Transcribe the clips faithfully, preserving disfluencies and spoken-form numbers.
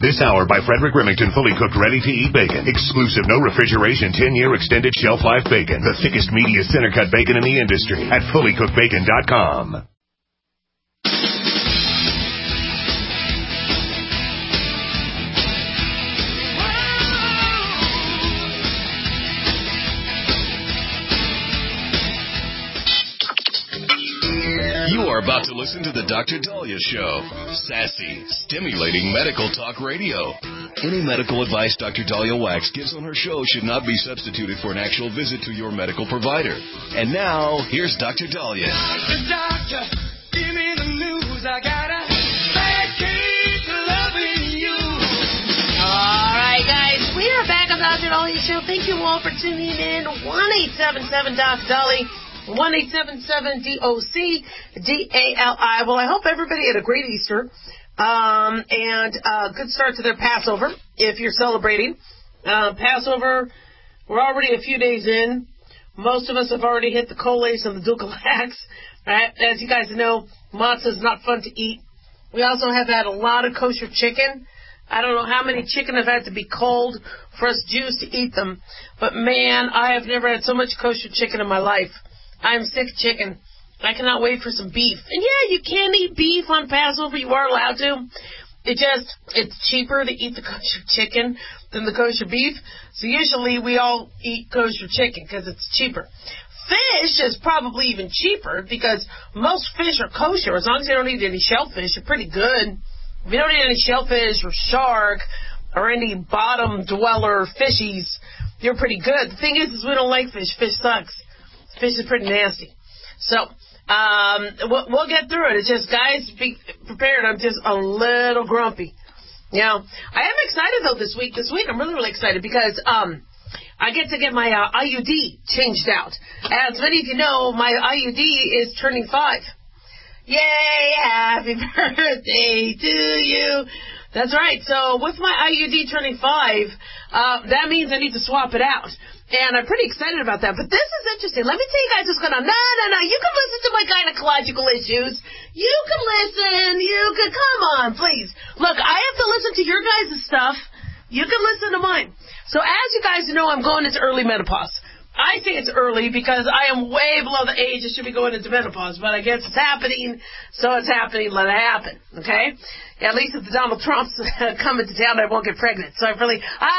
This hour by Frederick Remington, fully cooked, ready-to-eat bacon. Exclusive, no refrigeration, ten-year extended shelf life bacon. The thickest, meatiest, center-cut bacon in the industry at fully cooked bacon dot com. You are about to listen to the Doctor Dahlia Show. Sassy, stimulating medical talk radio. Any medical advice Doctor Dahlia Wax gives on her show should not be substituted for an actual visit to your medical provider. And now, here's Doctor Dahlia. Doctor, doctor, give me the news. I gotta keep loving you. All right, guys, we are back on Doctor Dahlia Show. Thank you all for tuning in. one eight seven seven Doc Dahlia. one eight seven seven D O C D A L I. Well, I hope everybody had a great Easter um, and a good start to their Passover, if you're celebrating. Uh, Passover, we're already a few days in. Most of us have already hit the collace and the dukalax. Right? As you guys know, matzah is not fun to eat. We also have had a lot of kosher chicken. I don't know how many chicken have had to be cold for us Jews to eat them. But, man, I have never had so much kosher chicken in my life. I'm sick chicken. I cannot wait for some beef. And yeah, you can eat beef on Passover. You are allowed to. It just, it's cheaper to eat the kosher chicken than the kosher beef. So usually we all eat kosher chicken because it's cheaper. Fish is probably even cheaper because most fish are kosher. As long as you don't eat any shellfish, you're pretty good. If you don't eat any shellfish or shark or any bottom dweller fishies, you're pretty good. The thing is, is we don't like fish. Fish sucks. Fish is pretty nasty. So, um, we'll, we'll get through it. It's just, guys, be prepared. I'm just a little grumpy. You know, I am excited, though, this week. This week, I'm really, really excited because um, I get to get my uh, I U D changed out. As many of you know, my I U D is turning five. Yay, happy birthday to you. That's right. So, with my I U D turning five, uh, that means I need to swap it out. And I'm pretty excited about that. But this is interesting. Let me tell you guys what's going on. No, no, no. You can listen to my gynecological issues. You can listen. You can. Come on, please. Look, I have to listen to your guys' stuff. You can listen to mine. So as you guys know, I'm going into early menopause. I say it's early because I am way below the age I should be going into menopause. But I guess it's happening, so it's happening. Let it happen, okay? Yeah, at least if the Donald Trump's coming to town, I won't get pregnant. So I really,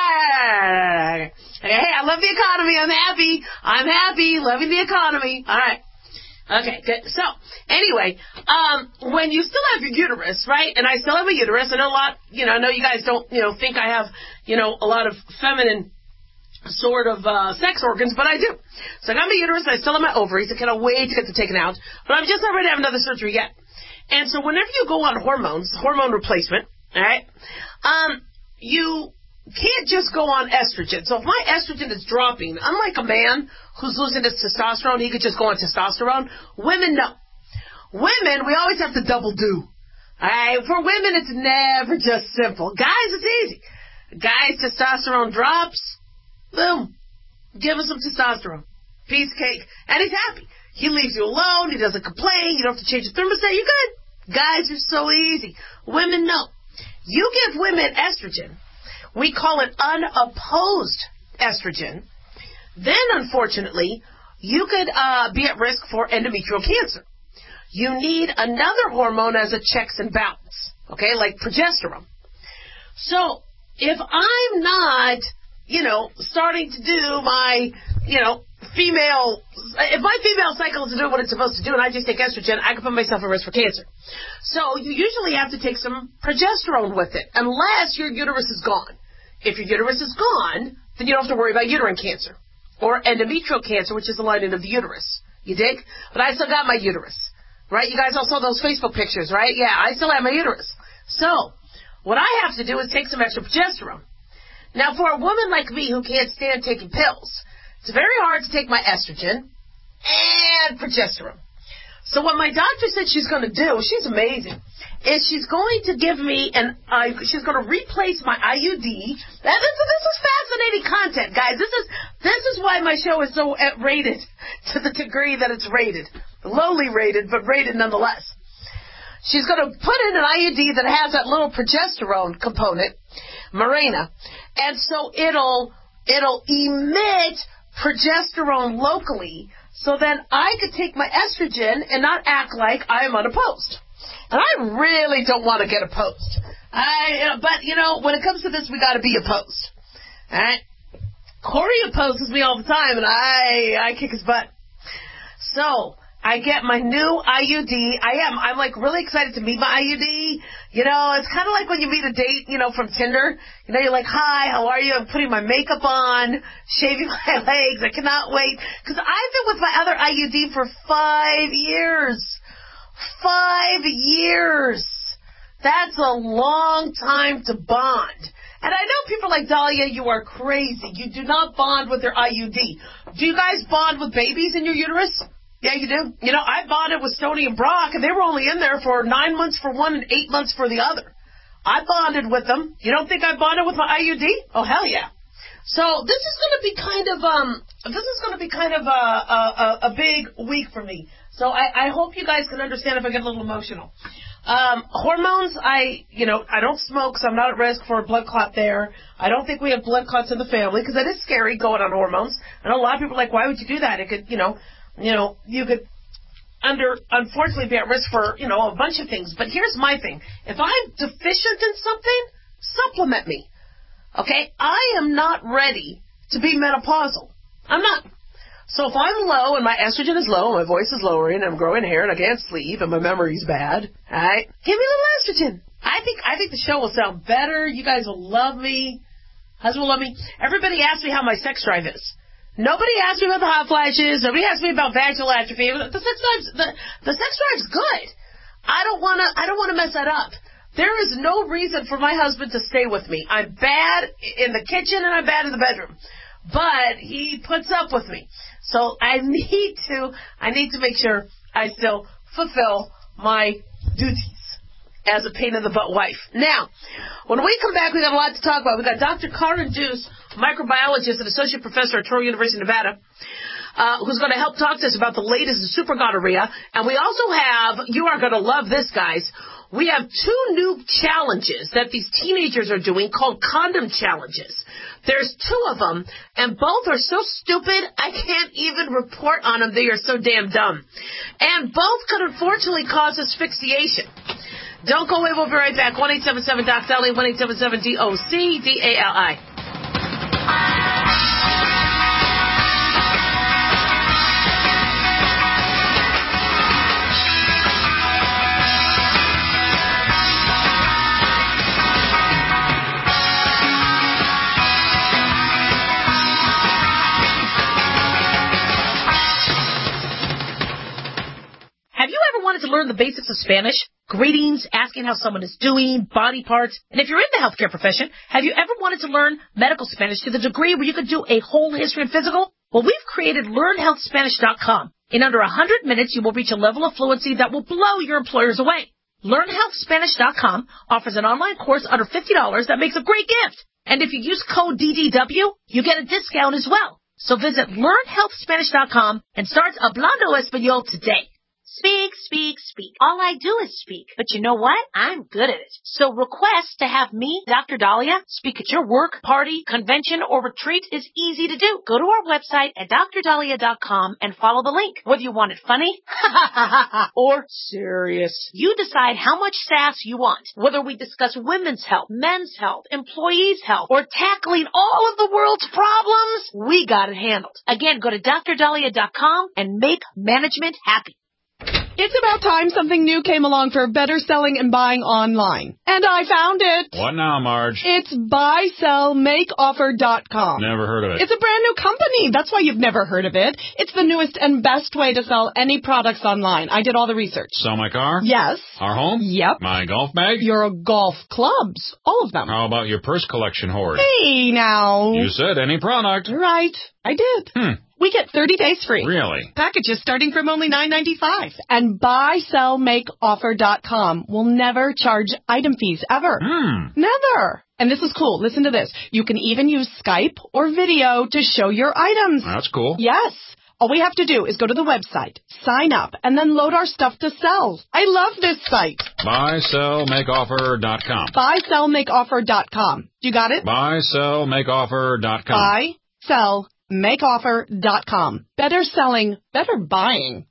ah, hey, I love the economy. I'm happy. I'm happy, loving the economy. All right. Okay, good. So, anyway, um, when you still have your uterus, right, and I still have a uterus, I know a lot, you know, I know you guys don't, you know, think I have, you know, a lot of feminine sort of uh, sex organs, but I do. So I got my uterus, I still have my ovaries, I cannot wait to get them taken out, but I'm just not ready to have another surgery yet. And so whenever you go on hormones, hormone replacement, all right, um, you can't just go on estrogen. So if my estrogen is dropping, unlike a man who's losing his testosterone, he could just go on testosterone. Women, no. Women, we always have to double do. All right? For women, it's never just simple. Guys, it's easy. Guys, testosterone drops, boom, give him some testosterone. Piece of cake. And he's happy. He leaves you alone. He doesn't complain. You don't have to change the thermostat. You're good. Guys are so easy. Women, no. You give women estrogen. We call it unopposed estrogen. Then, unfortunately, you could uh, be at risk for endometrial cancer. You need another hormone as a checks and balance, okay, like progesterone. So, if I'm not, you know, starting to do my, you know, female, if my female cycle isn't doing what it's supposed to do and I just take estrogen, I can put myself at risk for cancer. So, you usually have to take some progesterone with it, unless your uterus is gone. If your uterus is gone, then you don't have to worry about uterine cancer or endometrial cancer, which is the lining of the uterus. You dig? But I still got my uterus, right? You guys all saw those Facebook pictures, right? Yeah, I still have my uterus. So, what I have to do is take some extra progesterone. Now, for a woman like me who can't stand taking pills, it's very hard to take my estrogen and progesterone. So what my doctor said she's going to do, she's amazing, is she's going to give me an, uh, she's going to replace my I U D. Now, this, this is fascinating content, guys. This is, this is why my show is so rated to the degree that it's rated. Lowly rated, but rated nonetheless. she's going to put in an I U D that has that little progesterone component, Mirena, and so it'll it'll emit progesterone locally, so then I could take my estrogen and not act like I'm unopposed. And I really don't want to get opposed. I, but you know, when it comes to this, we got to be opposed. All right. Corey opposes me all the time, and I I kick his butt. So I get my new I U D. I am. I'm like really excited to meet my I U D. You know, it's kind of like when you meet a date, you know, from Tinder. You know, you're like, hi, how are you? I'm putting my makeup on, shaving my legs. I cannot wait. Because I've been with my other I U D for five years. Five years. That's a long time to bond. And I know people like Dahlia, you are crazy. You do not bond with your I U D. Do you guys bond with babies in your uterus? Yeah, you do. You know, I bonded with Stoney and Brock, and they were only in there for nine months for one and eight months for the other. I bonded with them. You don't think I bonded with my I U D? Oh, hell yeah. So this is going to be kind of um, this is going to be kind of a, a, a big week for me. So I, I hope you guys can understand if I get a little emotional. Um, hormones, I, you know, I don't smoke, so I'm not at risk for a blood clot there. I don't think we have blood clots in the family, because that is scary going on hormones. I know a lot of people are like, why would you do that? It could, you know, you know, you could under, unfortunately be at risk for, you know, a bunch of things. But here's my thing. If I'm deficient in something, supplement me. Okay? I am not ready to be menopausal. I'm not. So if I'm low and my estrogen is low, and my voice is lowering, and I'm growing hair, and I can't sleep, and my memory's bad, all right, give me a little estrogen. I think I think the show will sound better. You guys will love me. Husband will love me. Everybody asks me how my sex drive is. Nobody asks me about the hot flashes. Nobody asks me about vaginal atrophy. The sex drive's the, the sex drive's good. I don't wanna I don't wanna mess that up. There is no reason for my husband to stay with me. I'm bad in the kitchen and I'm bad in the bedroom, but he puts up with me. So I need to, I need to make sure I still fulfill my duties as a pain in the butt wife. Now, when we come back, we got a lot to talk about. We got Doctor Karen Deuce, microbiologist and associate professor at Touro University, Nevada, uh, who's going to help talk to us about the latest in super gonorrhea. And we also have, you are going to love this, guys. We have two new challenges that these teenagers are doing called condom challenges. There's two of them, and both are so stupid, I can't even report on them. They are so damn dumb. And both could unfortunately cause asphyxiation. Don't go away. We'll be right back. one eight seven seven D O C D A L I, one eight seven seven D O C D A L I. Have you ever wanted to learn the basics of Spanish? Greetings, asking how someone is doing, body parts. And if you're in the healthcare profession, have you ever wanted to learn medical Spanish to the degree where you could do a whole history and physical? Well, we've created learn health spanish dot com. In under one hundred minutes, you will reach a level of fluency that will blow your employers away. learn health spanish dot com offers an online course under fifty dollars that makes a great gift. And if you use code D D W, you get a discount as well. So visit learn health spanish dot com and start Hablando Español today. Speak, speak, speak. All I do is speak. But you know what? I'm good at it. So request to have me, Doctor Dahlia, speak at your work, party, convention, or retreat is easy to do. Go to our website at dr dahlia dot com and follow the link. Whether you want it funny or serious, you decide how much sass you want. Whether we discuss women's health, men's health, employees' health, or tackling all of the world's problems, we got it handled. Again, go to dr dahlia dot com and make management happy. It's about time something new came along for better selling and buying online. And I found it. What now, Marge? It's buy sell make offer dot com. Never heard of it. It's a brand new company. That's why you've never heard of it. It's the newest and best way to sell any products online. I did all the research. Sell my car? Yes. Our home? Yep. My golf bag? Your golf clubs. All of them. How about your purse collection hoard? Hey, now. You said any product. Right. I did. Hmm. We get thirty days free. Really? Packages starting from only nine ninety-five. And buy sell make offer dot com will never charge item fees ever. Hmm. Never. And this is cool. Listen to this. You can even use Skype or video to show your items. That's cool. Yes. All we have to do is go to the website, sign up, and then load our stuff to sell. I love this site. buy sell make offer dot com. buy sell make offer dot com. You got it? buy sell make offer dot com. buy sell make offer dot com. Better selling, better buying.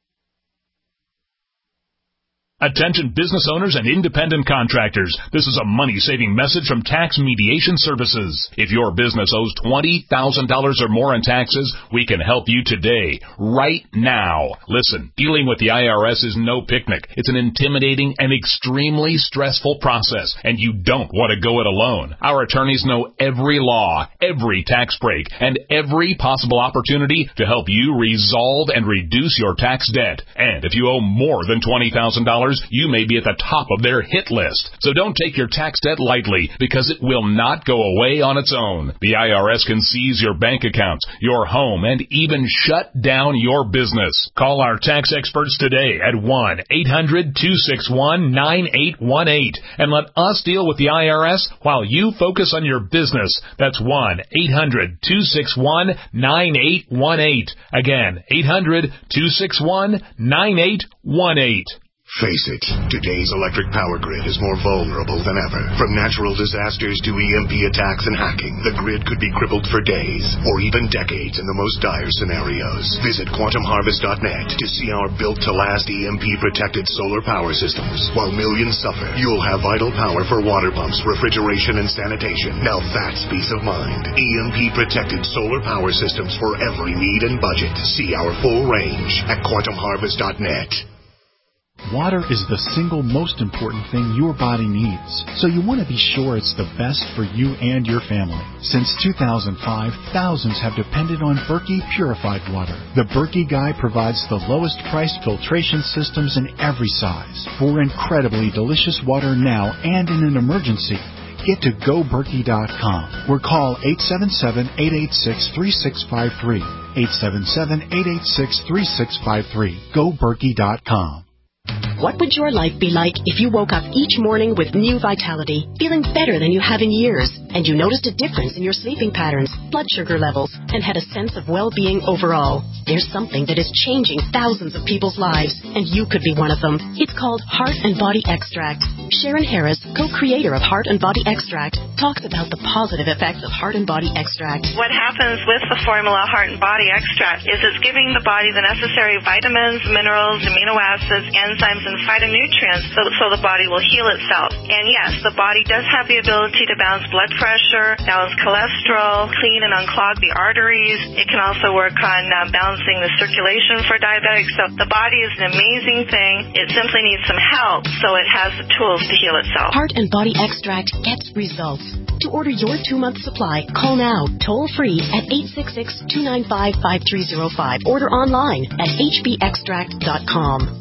Attention business owners and independent contractors. This is a money-saving message from Tax Mediation Services. If your business owes twenty thousand dollars or more in taxes, we can help you today, right now. Listen, dealing with the I R S is no picnic. It's an intimidating and extremely stressful process, and you don't want to go it alone. Our attorneys know every law, every tax break, and every possible opportunity to help you resolve and reduce your tax debt. And if you owe more than twenty thousand dollars, you may be at the top of their hit list. So don't take your tax debt lightly, because it will not go away on its own. The I R S can seize your bank accounts, your home, and even shut down your business. Call our tax experts today at one eight hundred two six one nine eight one eight and let us deal with the I R S while you focus on your business. That's one eight hundred two six one nine eight one eight. Again, eight hundred two six one nine eight one eight. Face it, today's electric power grid is more vulnerable than ever. From natural disasters to E M P attacks and hacking, the grid could be crippled for days or even decades in the most dire scenarios. Visit quantum harvest dot net to see our built-to-last E M P-protected solar power systems. While millions suffer, you'll have vital power for water pumps, refrigeration, and sanitation. Now that's peace of mind. E M P-protected solar power systems for every need and budget. See our full range at quantum harvest dot net. Water is the single most important thing your body needs, so you want to be sure it's the best for you and your family. Since two thousand five, thousands have depended on Berkey purified water. The Berkey Guy provides the lowest priced filtration systems in every size for incredibly delicious water now and in an emergency. Get to go berkey dot com or call eight seven seven, eight eight six, three six five three. eight seven seven, eight eight six, three six five three. go berkey dot com. What would your life be like if you woke up each morning with new vitality, feeling better than you have in years, and you noticed a difference in your sleeping patterns, blood sugar levels, and had a sense of well-being overall? There's something that is changing thousands of people's lives, and you could be one of them. It's called Heart and Body Extract. Sharon Harris, co-creator of Heart and Body Extract, talks about the positive effects of Heart and Body Extract. What happens with the formula Heart and Body Extract is it's giving the body the necessary vitamins, minerals, amino acids, enzymes, and phytonutrients so, so the body will heal itself. And yes, the body does have the ability to balance blood pressure, balance cholesterol, clean and unclog the arteries. It can also work on uh, balancing the circulation for diabetics. So the body is an amazing thing. It simply needs some help, so it has the tools to heal itself. Heart and Body Extract gets results. To order your two-month supply, call now, toll-free at eight six six, two nine five, five three zero five. Order online at h b extract dot com.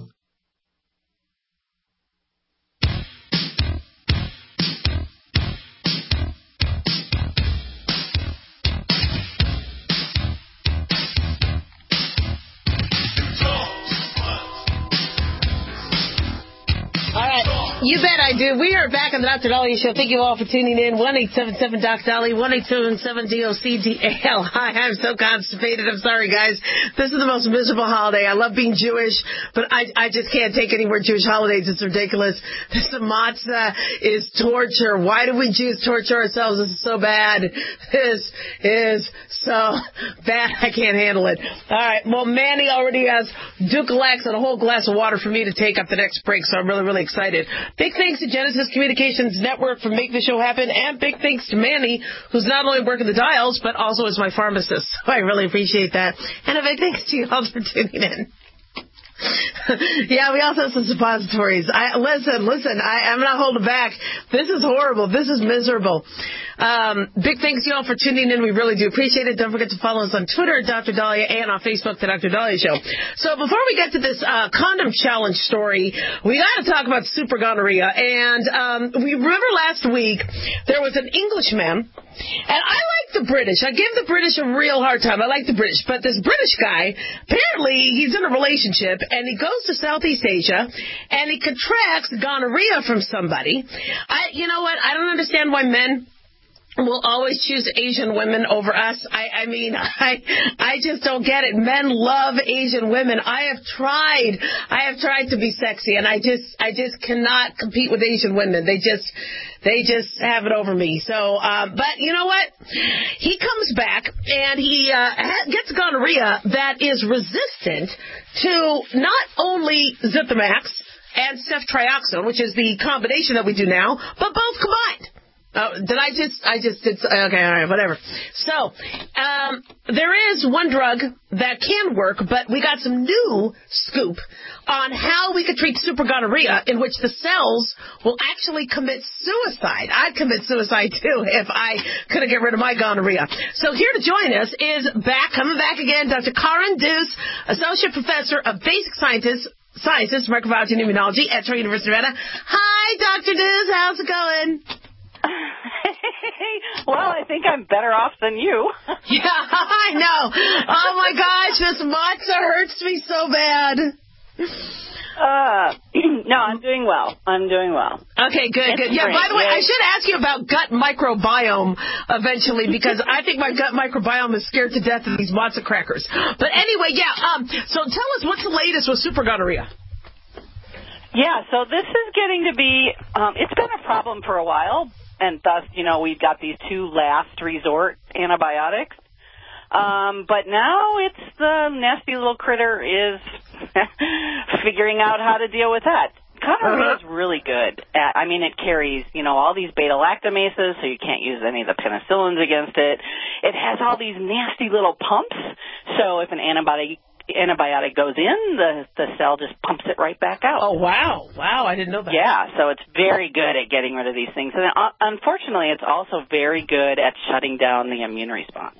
You bet I do. We are back on the Doctor Dolly Show. Thank you all for tuning in. one eight seven seven Doc Dolly, one eight seven seven D O C D A L. Hi, I'm so constipated. I'm sorry, guys. This is the most miserable holiday. I love being Jewish, but I I just can't take any more Jewish holidays. It's ridiculous. This matzah is torture. Why do we Jews torture ourselves? This is so bad. This is so bad. I can't handle it. All right. Well, Manny already has Dukalex and a whole glass of water for me to take up the next break, so I'm really, really excited. Big thanks to Genesis Communications Network for making the show happen, and big thanks to Manny, who's not only working the dials, but also is my pharmacist. So I really appreciate that. And a big thanks to you all for tuning in. Yeah, we also have some suppositories. I, listen, listen, I, I'm not holding back. This is horrible. This is miserable. Um, big thanks to you all for tuning in. We really do appreciate it. Don't forget to follow us on Twitter at Doctor Dahlia and on Facebook, The Doctor Dahlia Show. So before we get to this uh, condom challenge story, we got to talk about super gonorrhea. And um, we remember last week there was an Englishman, and I like the British. I give the British a real hard time. I like the British. But this British guy, apparently he's in a relationship, and he goes to Southeast Asia, and he contracts gonorrhea from somebody. I, you know what? I don't understand why men will always choose Asian women over us. I, I mean, I I just don't get it. Men love Asian women. I have tried. I have tried to be sexy, and I just I just cannot compete with Asian women. They just they just have it over me. So, um, but you know what? He comes back and he uh, gets gonorrhea that is resistant to not only Zithromax and ceftriaxone, which is the combination that we do now, but both combined. Oh, did I just, I just did, okay, all right, whatever. So, um, there is one drug that can work, but we got some new scoop on how we could treat super gonorrhea in which the cells will actually commit suicide. I'd commit suicide, too, if I couldn't get rid of my gonorrhea. So here to join us is back, coming back again, Doctor Karen Duce, Associate Professor of Basic Sciences, Sciences, Microbiology and Immunology at Troy University, Nevada. Hi, Doctor Duce, how's it going? Well, I think I'm better off than you. Yeah, I know. Oh, my gosh, this matzo hurts me so bad. Uh, no, I'm doing well. I'm doing well. Okay, good, it's good. Yeah, great. by the way, Yay. I should ask you about gut microbiome eventually because I think my gut microbiome is scared to death of these matzo crackers. But anyway, yeah, um, so tell us what's the latest with super gonorrhea. Yeah, so this is getting to be, um, it's been a problem for a while. And thus, you know, we've got these two last resort antibiotics. Um, but now it's the nasty little critter is figuring out how to deal with that. Gonorrhea is really good. At, I mean, it carries, you know, all these beta-lactamases, so you can't use any of the penicillins against it. It has all these nasty little pumps, so if an antibiotic antibiotic goes in, the the cell just pumps it right back out. Oh, wow. Wow, I didn't know that. Yeah, so it's very good at getting rid of these things. And uh, unfortunately, it's also very good at shutting down the immune response.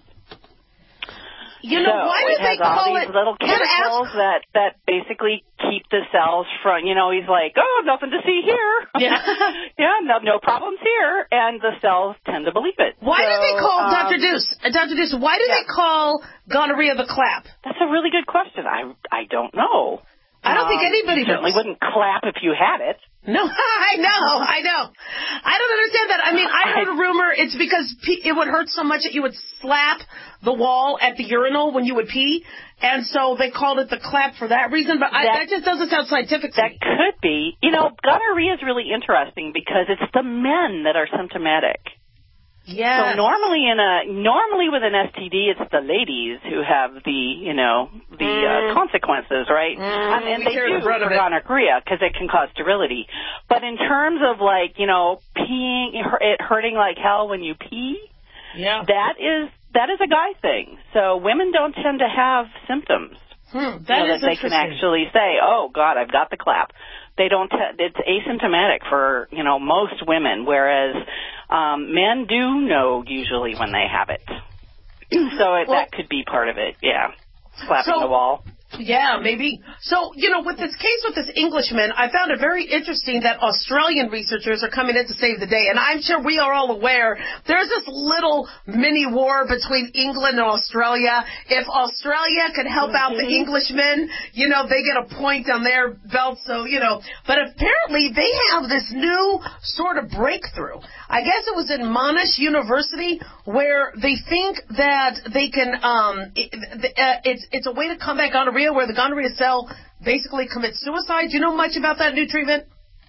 You know, so why do it they has all call these it... little chemicals that, that basically keep the cells from, you know, he's like, oh, nothing to see here. Yeah. yeah, no, no problems here. And the cells tend to believe it. Why so, do they call, um, Doctor Duce, uh, Doctor Duce, why do yeah. they call gonorrhea the clap? That's a really good question. I, I don't know. I don't um, think anybody you certainly knows. wouldn't clap if you had it. No, I know, I know. I don't understand that. I mean, I heard a rumor it's because pe- it would hurt so much that you would slap the wall at the urinal when you would pee, and so they called it the clap for that reason, but I, that, that just doesn't sound scientific to That me. could be. You know, gonorrhea is really interesting because it's the men that are symptomatic. Yeah. So normally in a normally with an S T D, it's the ladies who have the you know the mm. uh, consequences, right? Mm. Um, and they do the for gonorrhea because it can cause sterility. But in terms of like you know peeing, it hurting like hell when you pee, yeah, that is that is a guy thing. So women don't tend to have symptoms. Hmm, that you know, is that they can actually say, "Oh God, I've got the clap." They don't. T- it's asymptomatic for you know most women, whereas um, men do know usually when they have it. so it, well, that could be part of it. Yeah, slapping so, the wall. Yeah, maybe. So, you know, with this case with this Englishman, I found it very interesting that Australian researchers are coming in to save the day. And I'm sure we are all aware there's this little mini war between England and Australia. If Australia could help mm-hmm. out the Englishmen, you know, they get a point on their belt. So, you know, but apparently they have this new sort of breakthrough. I guess it was in Monash University where they think that they can, um, it, uh, it's, it's a way to combat gonorrhea where the gonorrhea cell basically commits suicide. Do you know much about that new treatment?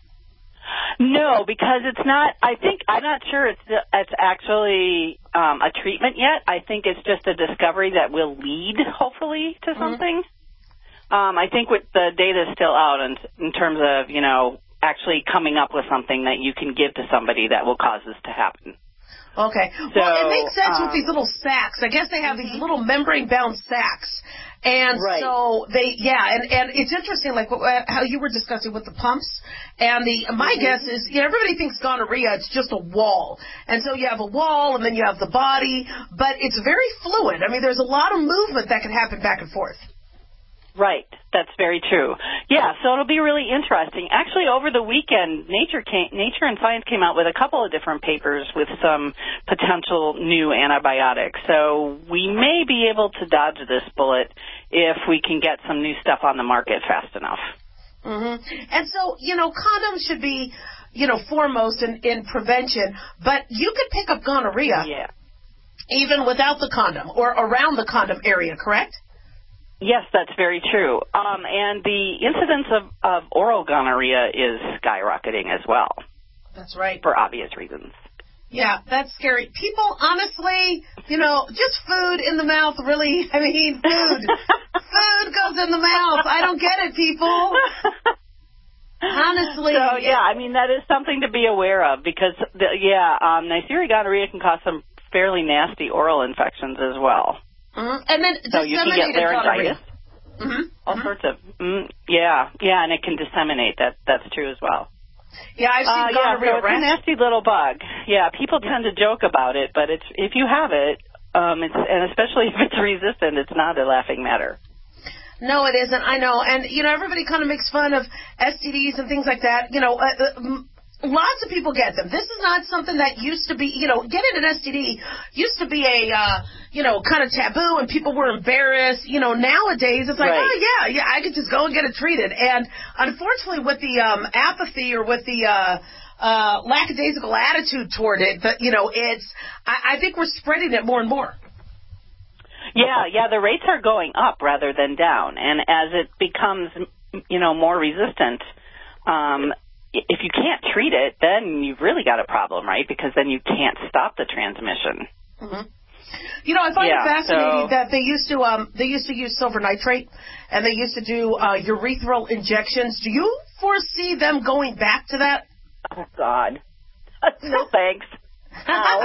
No, because it's not, I think, I'm not sure it's it's actually um, a treatment yet. I think it's just a discovery that will lead, hopefully, to something. Mm-hmm. Um, I think with the data is still out in, in terms of, you know, actually coming up with something that you can give to somebody that will cause this to happen. Okay. So, well, it makes sense um, with these little sacs. I guess they have these little membrane-bound sacs. And right. so they, yeah, and, and it's interesting, like uh, how you were discussing with the pumps. And the my mm-hmm. guess is, you know, everybody thinks gonorrhea, it's just a wall. And so you have a wall, and then you have the body, but it's very fluid. I mean, there's a lot of movement that can happen back and forth. Right. That's very true. Yeah, so it'll be really interesting. Actually, over the weekend, Nature came, Nature and Science came out with a couple of different papers with some potential new antibiotics. So we may be able to dodge this bullet if we can get some new stuff on the market fast enough. Mm-hmm. And so, you know, condoms should be, you know, foremost in, in prevention. But you could pick up gonorrhea yeah. even without the condom or around the condom area, correct? Yes, that's very true. Um, and the incidence of, of oral gonorrhea is skyrocketing as well. That's right. For obvious reasons. Yeah, that's scary. People, honestly, you know, just food in the mouth really, I mean, food. Food goes in the mouth. I don't get it, people. Honestly. So, yeah, I mean, that is something to be aware of because, the, yeah, um, Neisseria gonorrhea can cause some fairly nasty oral infections as well. Mm-hmm. And then so you can get laryngitis, mm-hmm. all mm-hmm. sorts of, mm, yeah, yeah, and it can disseminate. That That's true as well. Yeah, I've seen uh, yeah, gonorrhea. So it's a nasty little bug. Yeah, people tend to joke about it, but it's if you have it, um, it's and especially if it's resistant, it's not a laughing matter. No, it isn't. I know, and you know, everybody kind of makes fun of S T Ds and things like that. You know, uh, uh, lots of people get them. This is not something that used to be. You know, getting an S T D used to be a uh, you know kind of taboo, and people were embarrassed. You know, nowadays it's like, right. oh yeah, yeah, I could just go and get it treated. And unfortunately, with the um, apathy or with the uh, uh, lackadaisical attitude toward it, but you know, it's. I, I think we're spreading it more and more. Yeah, yeah, the rates are going up rather than down, and as it becomes, you know, more resistant, um, if you can't treat it, then you've really got a problem, right? Because then you can't stop the transmission. Mm-hmm. You know, I find yeah, it fascinating so, that they used to um they used to use silver nitrate, and they used to do uh, urethral injections. Do you foresee them going back to that? Oh God, no thanks. No.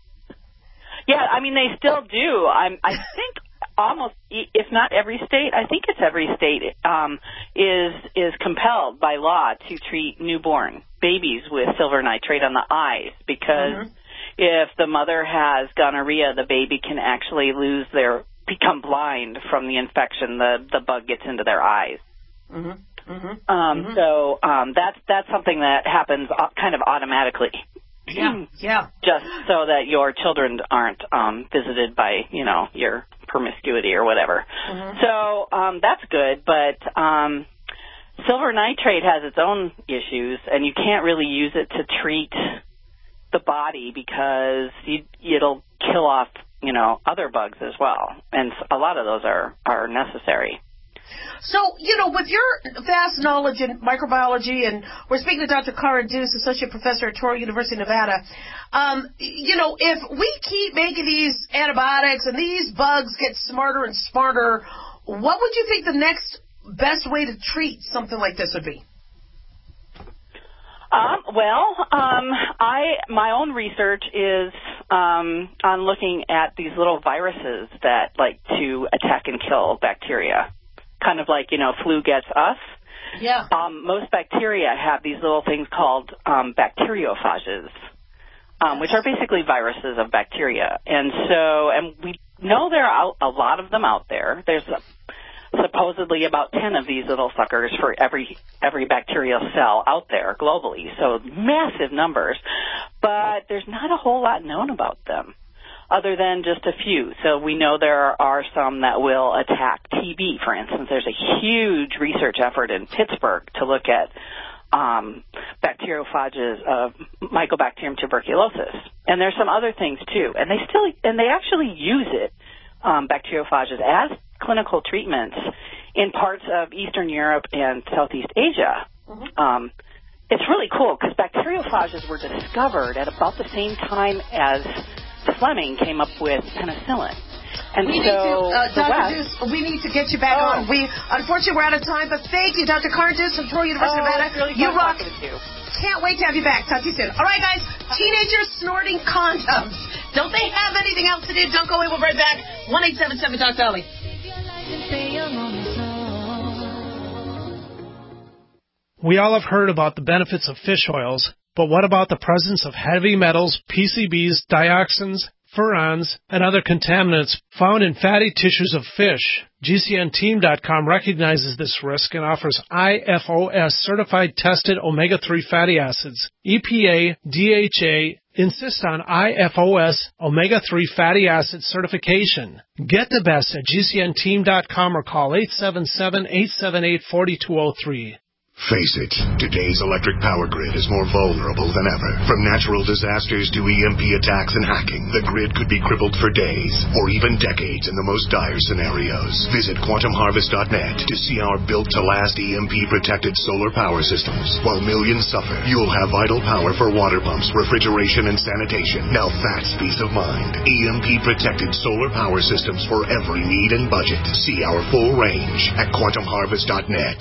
Yeah, I mean, they still do. I'm, I think almost, if not every state, I think it's every state um, is is compelled by law to treat newborn babies with silver nitrate on the eyes because mm-hmm. if the mother has gonorrhea, the baby can actually lose their, become blind from the infection. The, the bug gets into their eyes. Mm-hmm. Mm-hmm. Um, mm-hmm. So um, that's, that's something that happens kind of automatically. Yeah, yeah. Just so that your children aren't um, visited by, you know, your promiscuity or whatever. Mm-hmm. So um, that's good, but um, silver nitrate has its own issues, and you can't really use it to treat the body because you, it'll kill off, you know, other bugs as well, and a lot of those are, are necessary. So, you know, with your vast knowledge in microbiology, and we're speaking to Doctor Cara Deuce, Associate Professor at Touro University, Nevada, um, you know, if we keep making these antibiotics and these bugs get smarter and smarter, what would you think the next best way to treat something like this would be? Um, well, um, I my own research is um, on looking at these little viruses that like to attack and kill bacteria. Kind of like, you know, flu gets us. Yeah. Um, most bacteria have these little things called um, bacteriophages, um, which are basically viruses of bacteria. And so, and we know there are a lot of them out there. There's a, supposedly about ten of these little suckers for every every bacterial cell out there globally. So massive numbers. But there's not a whole lot known about them, other than just a few. So we know there are some that will attack T B, for instance. There's a huge research effort in Pittsburgh to look at um, bacteriophages of Mycobacterium tuberculosis. And there's some other things, too. And they still, and they actually use it, um, bacteriophages, as clinical treatments in parts of Eastern Europe and Southeast Asia. Mm-hmm. Um, it's really cool because bacteriophages were discovered at about the same time as Fleming came up with penicillin. And we so need to, uh, Doctor West, Deuce, we need to get you back oh. on. We unfortunately we're out of time, but thank you, Doctor Cara Deuce from Touro University, oh, Nevada. Really you rock. You. Can't wait to have you back. Talk to you soon. All right, guys. Teenagers snorting condoms. Don't they have anything else to do? Don't go away. We'll be right back. one eight seven seven Doc Dolly. We all have heard about the benefits of fish oils, but what about the presence of heavy metals, P C Bs, dioxins, furans, and other contaminants found in fatty tissues of fish? G C N team dot com recognizes this risk and offers I F O S certified tested omega three fatty acids. E P A, D H A insist on I F O S omega three fatty acid certification. Get the best at G C N team dot com or call eight seven seven, eight seven eight, four two zero three. Face it, today's electric power grid is more vulnerable than ever. From natural disasters to E M P attacks and hacking, the grid could be crippled for days or even decades in the most dire scenarios. Visit quantum harvest dot net to see our built-to-last E M P-protected solar power systems. While millions suffer, you'll have vital power for water pumps, refrigeration, and sanitation. Now that's peace of mind. E M P-protected solar power systems for every need and budget. See our full range at quantum harvest dot net.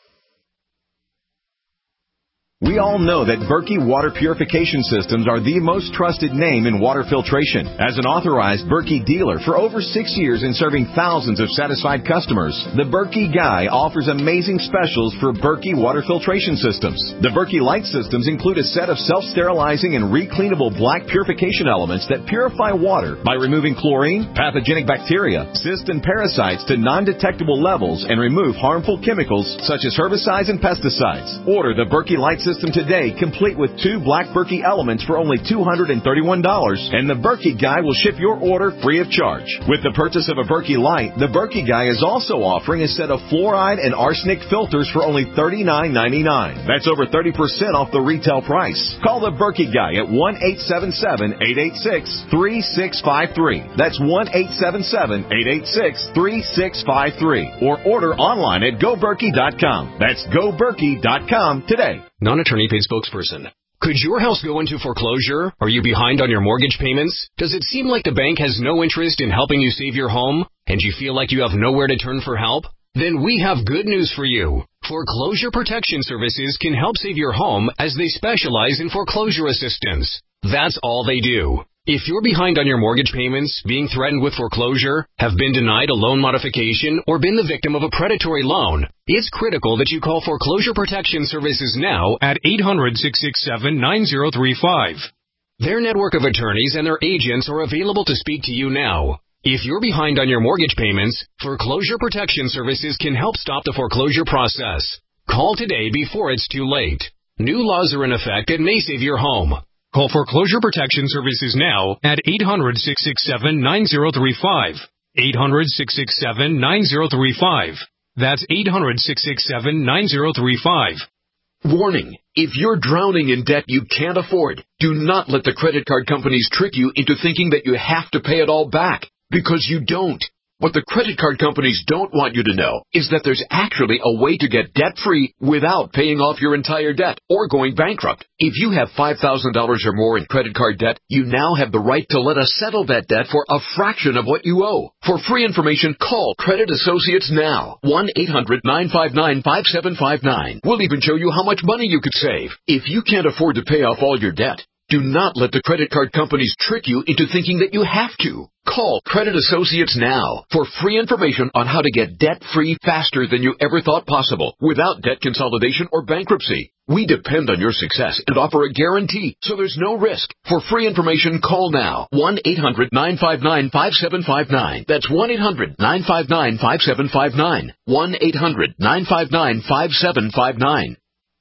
We all know that Berkey Water Purification Systems are the most trusted name in water filtration. As an authorized Berkey dealer for over six years and serving thousands of satisfied customers, the Berkey Guy offers amazing specials for Berkey Water Filtration Systems. The Berkey Light Systems include a set of self-sterilizing and recleanable black purification elements that purify water by removing chlorine, pathogenic bacteria, cysts, and parasites to non-detectable levels and remove harmful chemicals such as herbicides and pesticides. Order the Berkey Light Systems System today, complete with two black Berkey elements for only two hundred thirty-one dollars, and the Berkey Guy will ship your order free of charge. With the purchase of a Berkey Light, the Berkey Guy is also offering a set of fluoride and arsenic filters for only thirty-nine ninety-nine. That's over thirty percent off the retail price. Call the Berkey Guy at one eight seven seven, eight eight six, three six five three. That's one eight seven seven, eight eight six, three six five three. Or order online at go berkey dot com. That's go berkey dot com today. Non-attorney paid spokesperson. Could your house go into foreclosure? Are you behind on your mortgage payments? Does it seem like the bank has no interest in helping you save your home? And you feel like you have nowhere to turn for help? Then we have good news for you. Foreclosure Protection Services can help save your home as they specialize in foreclosure assistance. That's all they do. If you're behind on your mortgage payments, being threatened with foreclosure, have been denied a loan modification, or been the victim of a predatory loan, it's critical that you call Foreclosure Protection Services now at eight hundred, six six seven, nine zero three five. Their network of attorneys and their agents are available to speak to you now. If you're behind on your mortgage payments, Foreclosure Protection Services can help stop the foreclosure process. Call today before it's too late. New laws are in effect that may save your home. Call Foreclosure Protection Services now at eight hundred, six six seven, nine zero three five. eight hundred, six six seven, nine zero three five. That's eight hundred, six six seven, nine zero three five. Warning. If you're drowning in debt you can't afford, do not let the credit card companies trick you into thinking that you have to pay it all back, because you don't. What the credit card companies don't want you to know is that there's actually a way to get debt-free without paying off your entire debt or going bankrupt. If you have five thousand dollars or more in credit card debt, you now have the right to let us settle that debt for a fraction of what you owe. For free information, call Credit Associates now. one eight hundred, nine five nine, five seven five nine. We'll even show you how much money you could save. If you can't afford to pay off all your debt, do not let the credit card companies trick you into thinking that you have to. Call Credit Associates now for free information on how to get debt-free faster than you ever thought possible without debt consolidation or bankruptcy. We depend on your success and offer a guarantee, so there's no risk. For free information, call now. one eight hundred, nine five nine, five seven five nine. That's one eight hundred, nine five nine, five seven five nine. one eight hundred, nine five nine, five seven five nine.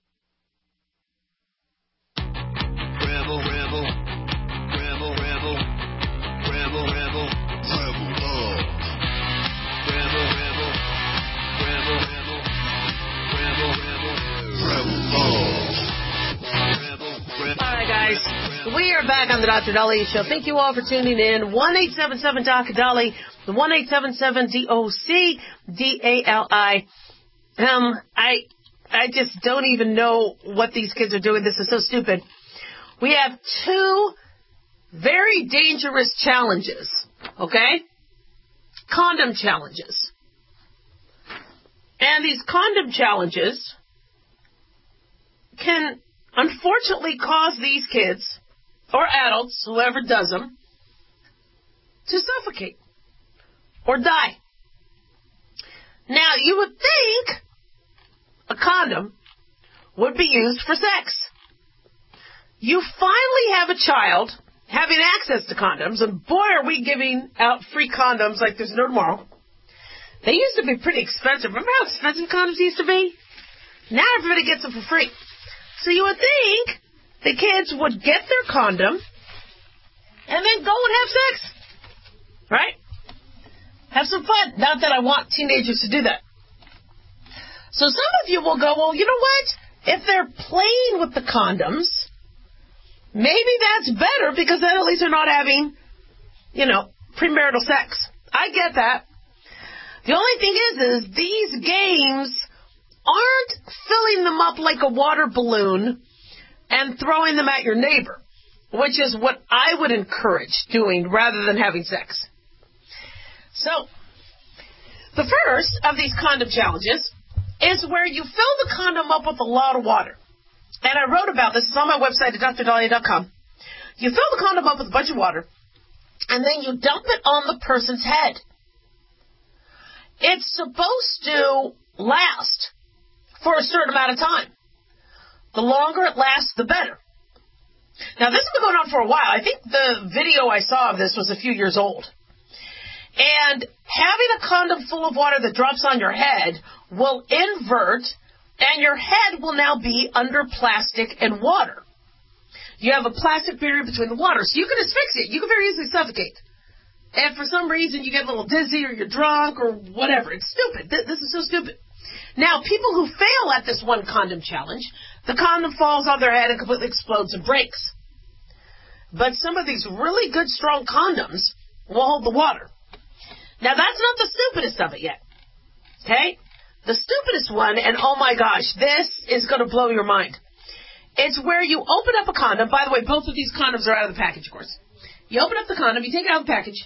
We are back on the Doctor Dolly Show. Thank you all for tuning in. one eight seven seven D O C Dolly, one eight seven seven D O C D A L I. Um, I, I just don't even know what these kids are doing. This is so stupid. We have two very dangerous challenges, okay? Condom challenges. And these condom challenges can unfortunately cause these kids, or adults, whoever does them, to suffocate or die. Now, you would think a condom would be used for sex. You finally have a child having access to condoms, and boy, are we giving out free condoms like there's no tomorrow. They used to be pretty expensive. Remember how expensive condoms used to be? Now everybody gets them for free. So you would think the kids would get their condom and then go and have sex. Right? Have some fun. Not that I want teenagers to do that. So some of you will go, well, you know what? If they're playing with the condoms, maybe that's better because then at least they're not having, you know, premarital sex. I get that. The only thing is, is these games aren't filling them up like a water balloon and throwing them at your neighbor, which is what I would encourage doing rather than having sex. So, the first of these condom challenges is where you fill the condom up with a lot of water. And I wrote about this. It's on my website at dr dahlia dot com. You fill the condom up with a bunch of water, and then you dump it on the person's head. It's supposed to last for a certain amount of time. The longer it lasts, the better. Now, this has been going on for a while. I think the video I saw of this was a few years old. And having a condom full of water that drops on your head will invert, and your head will now be under plastic and water. You have a plastic barrier between the water, so you can asphyxiate. You can very easily suffocate. And for some reason, you get a little dizzy or you're drunk or whatever. It's stupid. This is so stupid. Now, people who fail at this one condom challenge, the condom falls on their head and completely explodes and breaks. But some of these really good, strong condoms will hold the water. Now, that's not the stupidest of it yet. Okay? The stupidest one, and oh my gosh, this is going to blow your mind. It's where you open up a condom. By the way, both of these condoms are out of the package, of course. You open up the condom, you take it out of the package,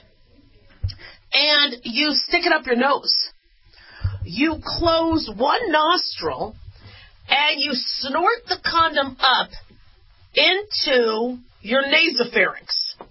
and you stick it up your nose. You close one nostril, and you snort the condom up into your nasopharynx.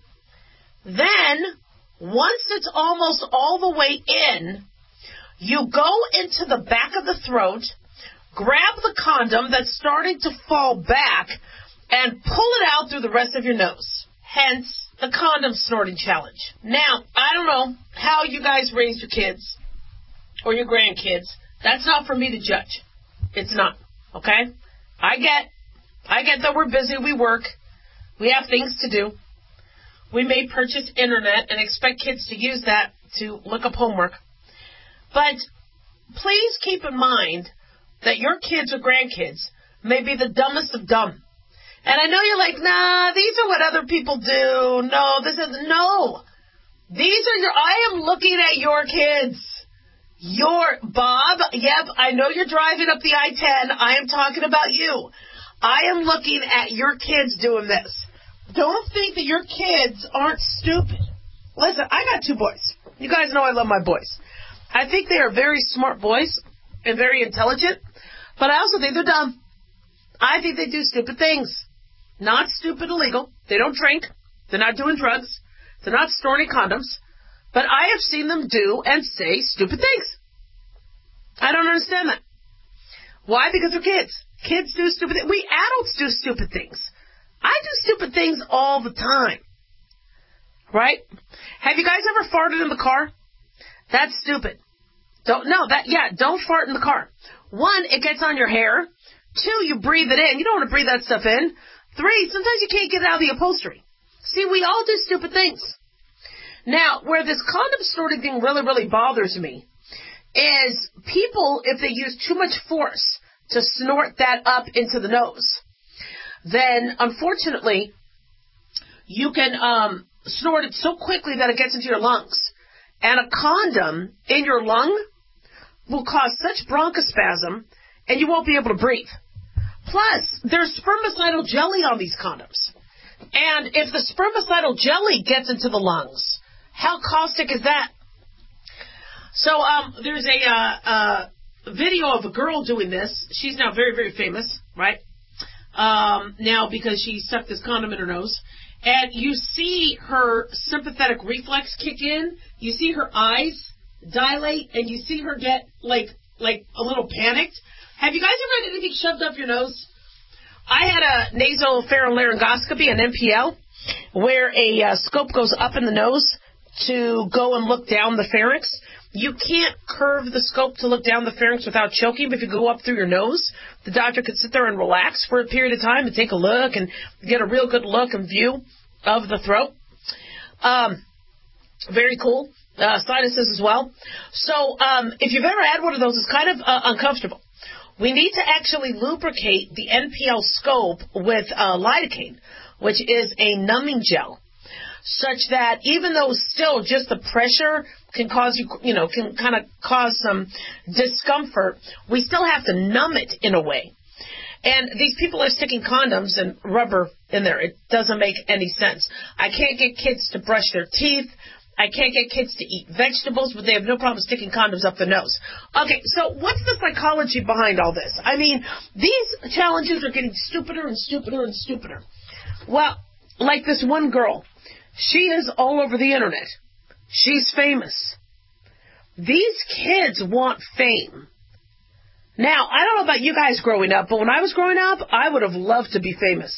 Then, once it's almost all the way in, you go into the back of the throat, grab the condom that's starting to fall back, and pull it out through the rest of your nose. Hence, the condom snorting challenge. Now, I don't know how you guys raise your kids or your grandkids. That's not for me to judge. It's not. Okay? I get, I get that we're busy, we work, we have things to do. We may purchase internet and expect kids to use that to look up homework. But please keep in mind that your kids or grandkids may be the dumbest of dumb. And I know you're like, nah, these are what other people do. No, this is, no. These are your, I am looking at your kids. Your, Bob, yep, I know you're driving up the I ten. I am talking about you. I am looking at your kids doing this. Don't think that your kids aren't stupid. Listen, I got two boys. You guys know I love my boys. I think they are very smart boys and very intelligent, but I also think they're dumb. I think they do stupid things. Not stupid illegal. They don't drink. They're not doing drugs. They're not snorting condoms. But I have seen them do and say stupid things. I don't understand that. Why? Because they're kids. Kids do stupid things. We adults do stupid things. I do stupid things all the time. Right? Have you guys ever farted in the car? That's stupid. Don't, no, that, yeah, don't fart in the car. One, it gets on your hair. Two, you breathe it in. You don't want to breathe that stuff in. Three, sometimes you can't get it out of the upholstery. See, we all do stupid things. Now, where this condom snorting thing really, really bothers me is people, if they use too much force to snort that up into the nose, then, unfortunately, you can um, snort it so quickly that it gets into your lungs. And a condom in your lung will cause such bronchospasm, and you won't be able to breathe. Plus, there's spermicidal jelly on these condoms. And if the spermicidal jelly gets into the lungs, how caustic is that? So um, there's a uh, uh, video of a girl doing this. She's now very, very famous, right? Um, now because she stuck this condom in her nose. And you see her sympathetic reflex kick in. You see her eyes dilate, and you see her get, like, like a little panicked. Have you guys ever had anything shoved up your nose? I had a nasopharyngoscopy, an N P L, where a uh, scope goes up in the nose to go and look down the pharynx. You can't curve the scope to look down the pharynx without choking, but if you go up through your nose, the doctor could sit there and relax for a period of time and take a look and get a real good look and view of the throat. Um, very cool. Uh, sinuses as well. So um, if you've ever had one of those, it's kind of uh, uncomfortable. We need to actually lubricate the N P L scope with uh, lidocaine, which is a numbing gel, such that even though still just the pressure can cause you, you know, can kind of cause some discomfort, we still have to numb it in a way. And these people are sticking condoms and rubber in there. It doesn't make any sense. I can't get kids to brush their teeth. I can't get kids to eat vegetables, but they have no problem sticking condoms up their nose. Okay, so what's the psychology behind all this? I mean, these challenges are getting stupider and stupider and stupider. Well, like this one girl. She is all over the internet. She's famous. These kids want fame. Now, I don't know about you guys growing up, but when I was growing up, I would have loved to be famous.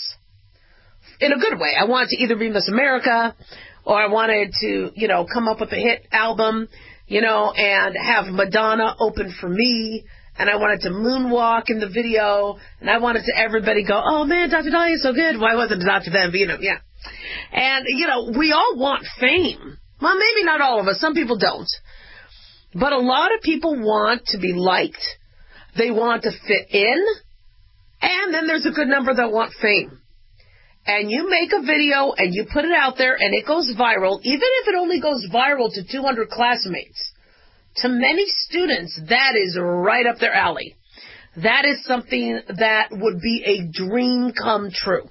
In a good way. I wanted to either be Miss America, or I wanted to, you know, come up with a hit album, you know, and have Madonna open for me, and I wanted to moonwalk in the video, and I wanted to everybody go, oh man, Doctor Dahlia is so good. Why wasn't it Doctor then? But, you know, yeah. And, you know, we all want fame. Well, maybe not all of us. Some people don't. But a lot of people want to be liked. They want to fit in. And then there's a good number that want fame. And you make a video and you put it out there and it goes viral, even if it only goes viral to two hundred classmates. To many students, that is right up their alley. That is something that would be a dream come true.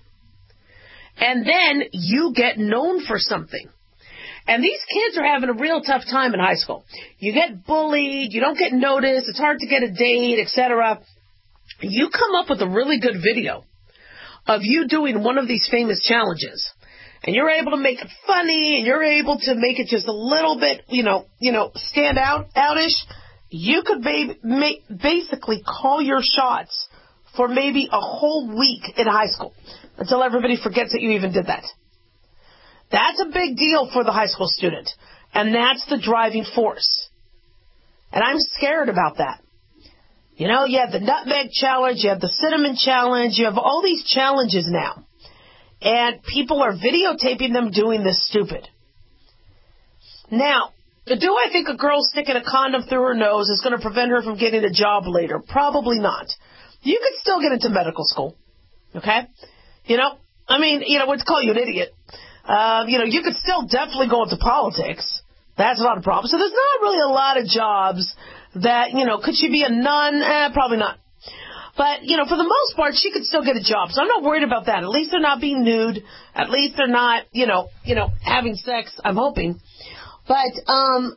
And then you get known for something. And these kids are having a real tough time in high school. You get bullied, you don't get noticed, it's hard to get a date, et cetera. You come up with a really good video of you doing one of these famous challenges. And you're able to make it funny, and you're able to make it just a little bit, you know, you know, stand out, outish. You could ba- make, basically call your shots for maybe a whole week in high school until everybody forgets that you even did that. That's a big deal for the high school student, and that's the driving force. And I'm scared about that. You know, you have the nutmeg challenge, you have the cinnamon challenge, you have all these challenges now. And people are videotaping them doing this stupid. Now, do I think a girl sticking a condom through her nose is going to prevent her from getting a job later? Probably not. You could still get into medical school. Okay? You know, I mean, you know, what's call you an idiot. Uh, you know, you could still definitely go into politics. That's not a problem. So there's not really a lot of jobs that, you know, could she be a nun? Eh, probably not. But, you know, for the most part, she could still get a job. So I'm not worried about that. At least they're not being nude. At least they're not, you know, you know, having sex, I'm hoping. But um,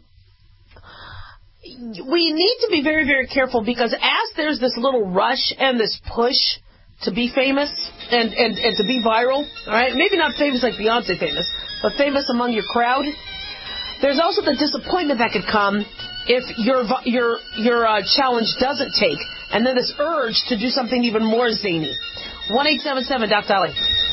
we need to be very, very careful because as there's this little rush and this push to be famous and, and, and to be viral, all right, maybe not famous like Beyonce famous, but famous among your crowd, there's also the disappointment that could come if your your your uh, challenge doesn't take, and then this urge to do something even more zany. one eight seven seven Doc Dolly.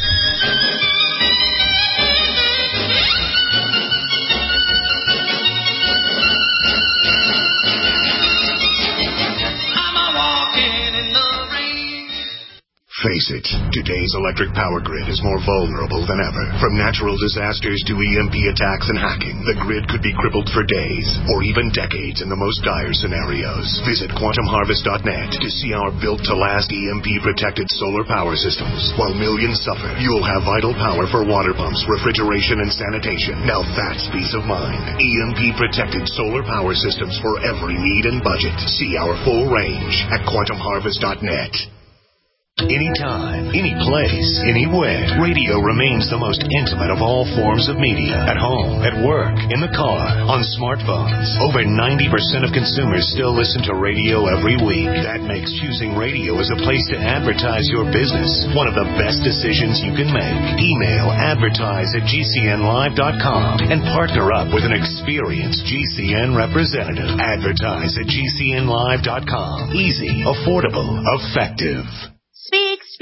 Face it, today's electric power grid is more vulnerable than ever. From natural disasters to E M P attacks and hacking, the grid could be crippled for days or even decades in the most dire scenarios. Visit quantum harvest dot net to see our built-to-last E M P-protected solar power systems. While millions suffer, you'll have vital power for water pumps, refrigeration, and sanitation. Now that's peace of mind. E M P-protected solar power systems for every need and budget. See our full range at quantum harvest dot net. Anytime, any place, anywhere, radio remains the most intimate of all forms of media. At home, at work, in the car, on smartphones. Over ninety percent of consumers still listen to radio every week. That makes choosing radio as a place to advertise your business one of the best decisions you can make. Email advertise at G C N live dot com and partner up with an experienced G C N representative. Advertise at G C N live dot com. Easy, affordable, effective. Speak, speak,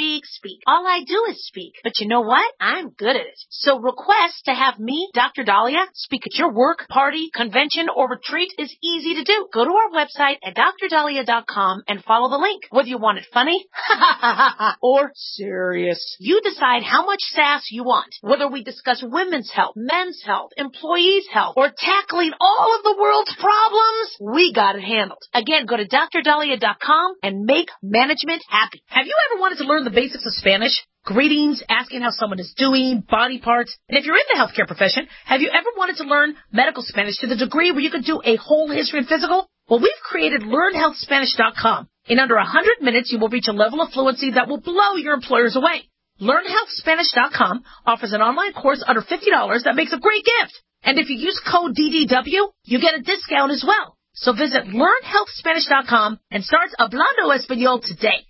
speak. All I do is speak. But you know what? I'm good at it. So request to have me, Doctor Dahlia, speak at your work, party, convention, or retreat is easy to do. Go to our website at dr dahlia dot com and follow the link. Whether you want it funny or serious, you decide how much sass you want. Whether we discuss women's health, men's health, employees' health, or tackling all of the world's problems, we got it handled. Again, go to dr dahlia dot com and make management happy. Have you ever wanted to learn the basics of Spanish? Greetings, asking how someone is doing, body parts. And if you're in the healthcare profession, have you ever wanted to learn medical Spanish to the degree where you could do a whole history and physical? Well, we've created learn health spanish dot com. In under one hundred minutes, you will reach a level of fluency that will blow your employers away. learn health spanish dot com offers an online course under fifty dollars that makes a great gift. And if you use code D D W, you get a discount as well. So visit learn health spanish dot com and start Hablando Español today.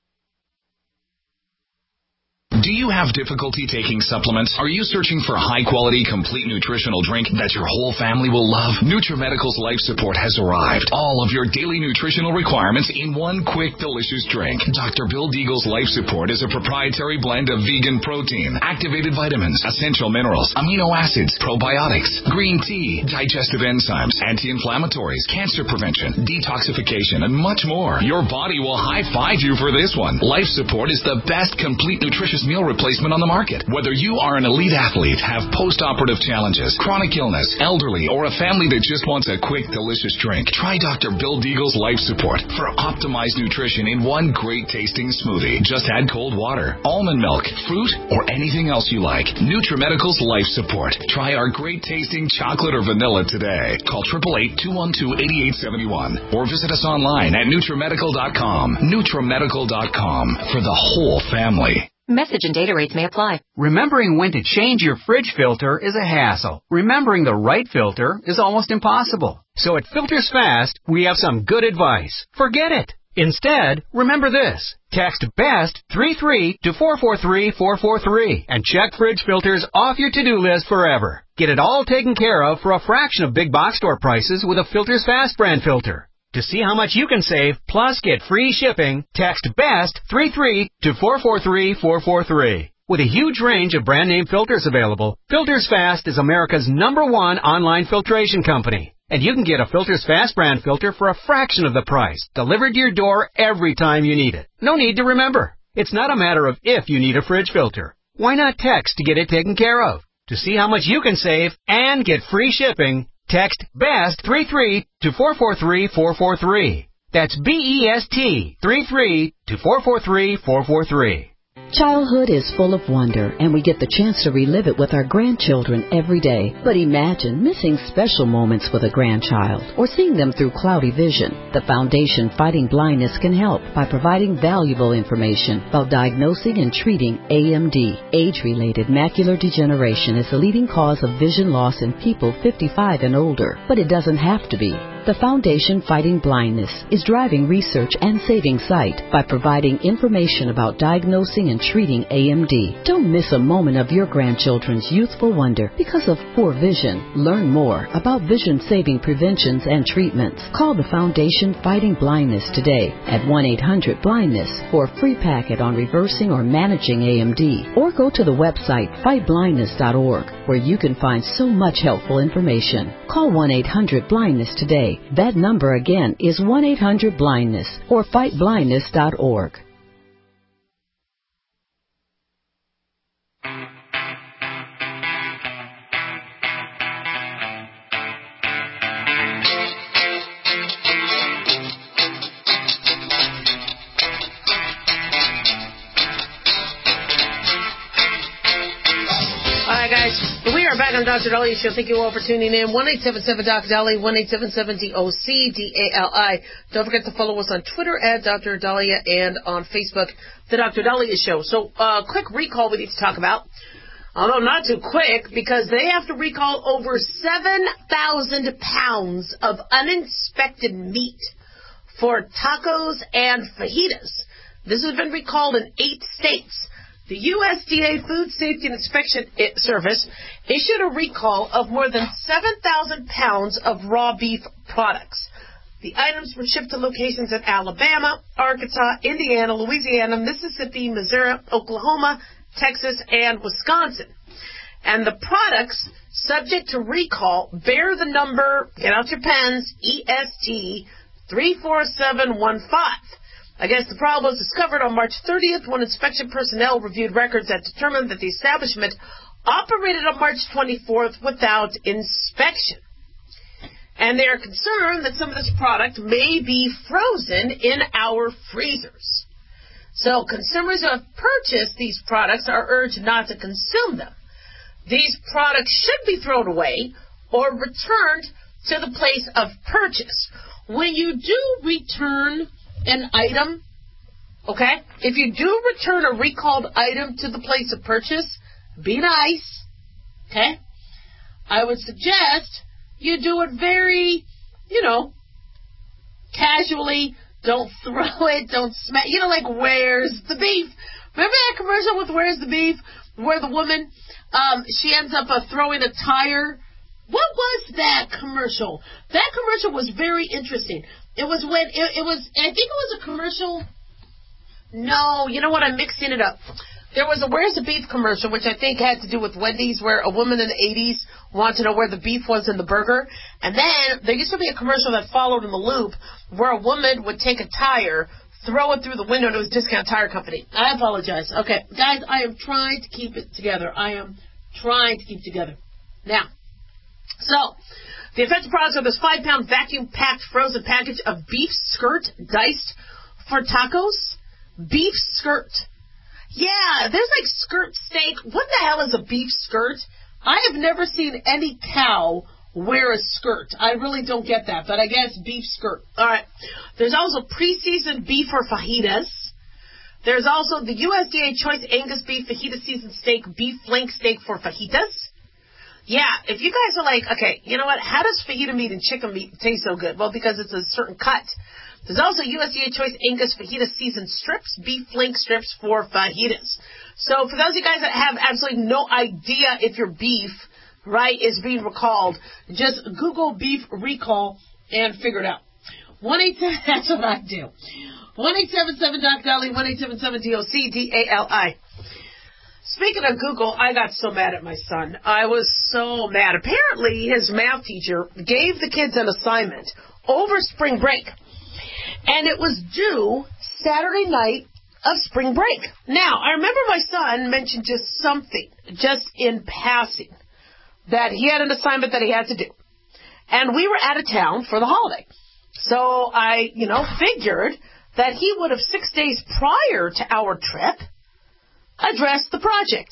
Do you have difficulty taking supplements? Are you searching for a high-quality, complete nutritional drink that your whole family will love? NutriMedical's Life Support has arrived. All of your daily nutritional requirements in one quick, delicious drink. Doctor Bill Deagle's Life Support is a proprietary blend of vegan protein, activated vitamins, essential minerals, amino acids, probiotics, green tea, digestive enzymes, anti-inflammatories, cancer prevention, detoxification, and much more. Your body will high-five you for this one. Life Support is the best complete nutritious meal replacement on the market. Whether you are an elite athlete, have post-operative challenges, chronic illness, elderly, or a family that just wants a quick, delicious drink, try Doctor Bill Deagle's Life Support for optimized nutrition in one great-tasting smoothie. Just add cold water, almond milk, fruit, or anything else you like. NutriMedical's Life Support. Try our great-tasting chocolate or vanilla today. Call eight eight eight, two one two, eight eight seven one or visit us online at NutriMedical dot com. NutriMedical dot com for the whole family. Message and data rates may apply. Remembering when to change your fridge filter is a hassle. Remembering the right filter is almost impossible. So at Filters Fast, we have some good advice. Forget it. Instead, remember this. Text BEST three three to four four three four four three and check fridge filters off your to-do list forever. Get it all taken care of for a fraction of big box store prices with a Filters Fast brand filter. To see how much you can save, plus get free shipping, text BEST three three to four four three four four three. With a huge range of brand name filters available, Filters Fast is America's number one online filtration company. And you can get a Filters Fast brand filter for a fraction of the price, delivered to your door every time you need it. No need to remember. It's not a matter of if you need a fridge filter. Why not text to get it taken care of? To see how much you can save and get free shipping, text BEST three three to four four three four four three. That's B E S T three three to four four three four four three. Childhood is full of wonder, and we get the chance to relive it with our grandchildren every day. But imagine missing special moments with a grandchild or seeing them through cloudy vision. The Foundation Fighting Blindness can help by providing valuable information about diagnosing and treating A M D. Age-related macular degeneration is the leading cause of vision loss in people fifty-five and older, but it doesn't have to be. The Foundation Fighting Blindness is driving research and saving sight by providing information about diagnosing and treating A M D. Don't miss a moment of your grandchildren's youthful wonder because of poor vision. Learn more about vision-saving preventions and treatments. Call the Foundation Fighting Blindness today at one eight hundred blindness for a free packet on reversing or managing A M D. Or go to the website fight blindness dot org where you can find so much helpful information. Call one eight hundred blindness today. That number again is one eight hundred blindness or fight blindness dot org. We are back on Doctor Dahlia Show. Thank you all for tuning in. one eight seven seven Doc Dali, one eight seven seven D O C D A L I. Don't forget to follow us on Twitter at Doctor Dahlia and on Facebook, The Doctor Dahlia Show. So, uh, quick recall we need to talk about. Although not too quick, because they have to recall over seven thousand pounds of uninspected meat for tacos and fajitas. This has been recalled in eight states. The U S D A Food Safety and Inspection Service issued a recall of more than seven thousand pounds of raw beef products. The items were shipped to locations in Alabama, Arkansas, Indiana, Louisiana, Mississippi, Missouri, Oklahoma, Texas, and Wisconsin. And the products subject to recall bear the number, get out your pens, E S T three four seven one five. I guess the problem was discovered on March thirtieth when inspection personnel reviewed records that determined that the establishment operated on March twenty-fourth without inspection. And they are concerned that some of this product may be frozen in our freezers. So consumers who have purchased these products are urged not to consume them. These products should be thrown away or returned to the place of purchase. When you do return an item, okay, if you do return a recalled item to the place of purchase, be nice, okay? I would suggest you do it very, you know, casually. Don't throw it, don't smack, you know, like, where's the beef? Remember that commercial with Where's the Beef? Where the woman, um, she ends up uh, throwing a tire. What was that commercial? That commercial was very interesting. It was when, it, it was, I think it was a commercial. No, you know what? I'm mixing it up. There was a Where's the Beef commercial, which I think had to do with Wendy's, where a woman in the eighties wanted to know where the beef was in the burger. And then there used to be a commercial that followed in the loop where a woman would take a tire, throw it through the window to his discount tire company. I apologize. Okay, guys, I am trying to keep it together. I am trying to keep it together. Now, so, the affected products are this five-pound vacuum-packed frozen package of beef skirt diced for tacos. Beef skirt. Yeah, there's like skirt steak. What the hell is a beef skirt? I have never seen any cow wear a skirt. I really don't get that, but I guess beef skirt. All right. There's also pre-seasoned beef for fajitas. There's also the U S D A Choice Angus Beef Fajita Seasoned Steak Beef Flank Steak for fajitas. Yeah, if you guys are like, okay, you know what, how does fajita meat and chicken meat taste so good? Well, because it's a certain cut. There's also U S D A Choice Angus Fajita Seasoned Strips, beef flank strips for fajitas. So for those of you guys that have absolutely no idea if your beef, right, is being recalled, just Google beef recall and figure it out. one eight seven, that's what I do. one eight seven seven Doc Dolly, one eight seven seven D O C D A L I. Speaking of Google, I got so mad at my son. I was so mad. Apparently, his math teacher gave the kids an assignment over spring break. And it was due Saturday night of spring break. Now, I remember my son mentioned just something, just in passing, that he had an assignment that he had to do. And we were out of town for the holiday. So I, you know, figured that he would have six days prior to our trip addressed the project.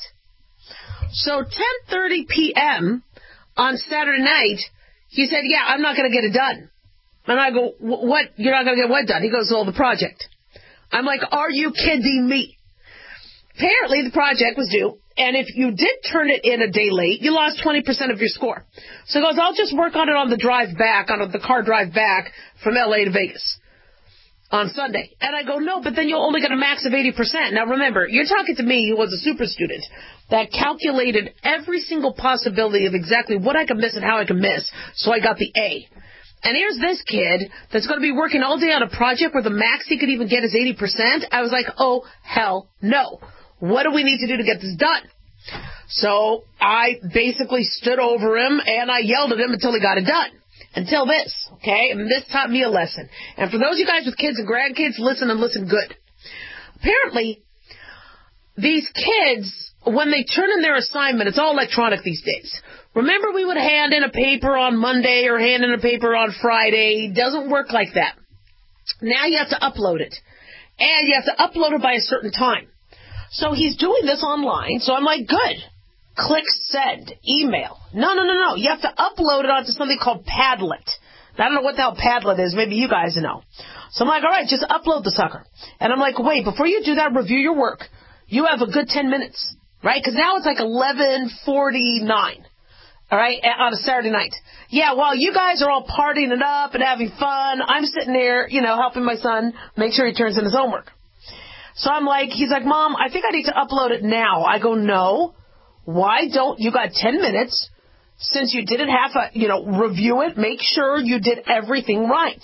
So ten thirty p.m. on Saturday night, he said, yeah, I'm not going to get it done. And I go, what? You're not going to get what done? He goes, well, the project. I'm like, are you kidding me? Apparently, the project was due, and if you did turn it in a day late, you lost twenty percent of your score. So he goes, I'll just work on it on the drive back, on the car drive back from L A to Vegas on Sunday. And I go, no, but then you'll only get a max of eighty percent. Now, remember, you're talking to me who was a super student that calculated every single possibility of exactly what I could miss and how I could miss, so I got the A. And here's this kid that's going to be working all day on a project where the max he could even get is eighty percent. I was like, oh, hell no. What do we need to do to get this done? So I basically stood over him and I yelled at him until he got it done. Until this, okay? And this taught me a lesson. And for those of you guys with kids and grandkids, listen and listen good. Apparently, these kids, when they turn in their assignment, it's all electronic these days. Remember, we would hand in a paper on Monday or hand in a paper on Friday. It doesn't work like that. Now you have to upload it. And you have to upload it by a certain time. So he's doing this online, so I'm like, good. Click send, email. No, no, no, no. You have to upload it onto something called Padlet. Now, I don't know what the hell Padlet is. Maybe you guys know. So I'm like, all right, just upload the sucker. And I'm like, wait, before you do that, review your work. You have a good ten minutes, right? Because now it's like eleven forty-nine. All right, on a Saturday night. Yeah, while you guys are all partying it up and having fun, I'm sitting there, you know, helping my son make sure he turns in his homework. So I'm like, he's like, Mom, I think I need to upload it now. I go, no. Why don't you got ten minutes, since you didn't have a, you know, review it, make sure you did everything right.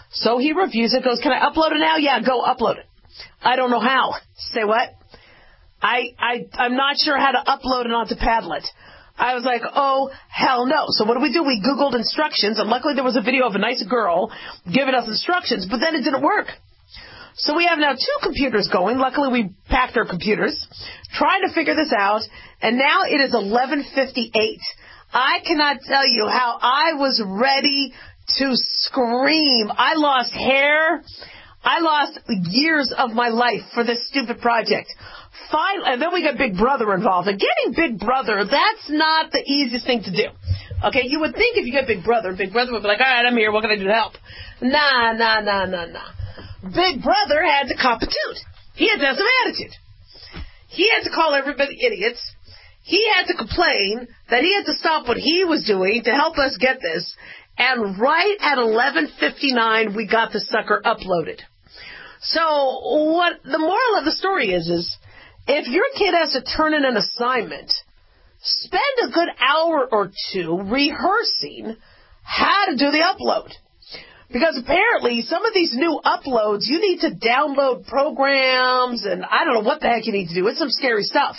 So he reviews it, goes, can I upload it now? Yeah, go upload it. I don't know how. Say what? I, I, I'm not sure how to upload it onto Padlet. I was like, oh, hell no. So what do we do? We Googled instructions, and luckily there was a video of a nice girl giving us instructions, but then it didn't work. So we have now two computers going. Luckily we packed our computers, trying to figure this out, and now it is eleven fifty-eight. I cannot tell you how I was ready to scream. I lost hair. I lost years of my life for this stupid project. Finally, and then we got Big Brother involved. And getting Big Brother, that's not the easiest thing to do. Okay, you would think if you get Big Brother, Big Brother would be like, all right, I'm here. What can I do to help? Nah, nah, nah, nah, nah. Big Brother had to cop a toot. He had to have some attitude. He had to call everybody idiots. He had to complain that he had to stop what he was doing to help us get this. And right at eleven fifty-nine, we got the sucker uploaded. So what the moral of the story is, is if your kid has to turn in an assignment, spend a good hour or two rehearsing how to do the upload. Because apparently some of these new uploads, you need to download programs, and I don't know what the heck you need to do. It's some scary stuff.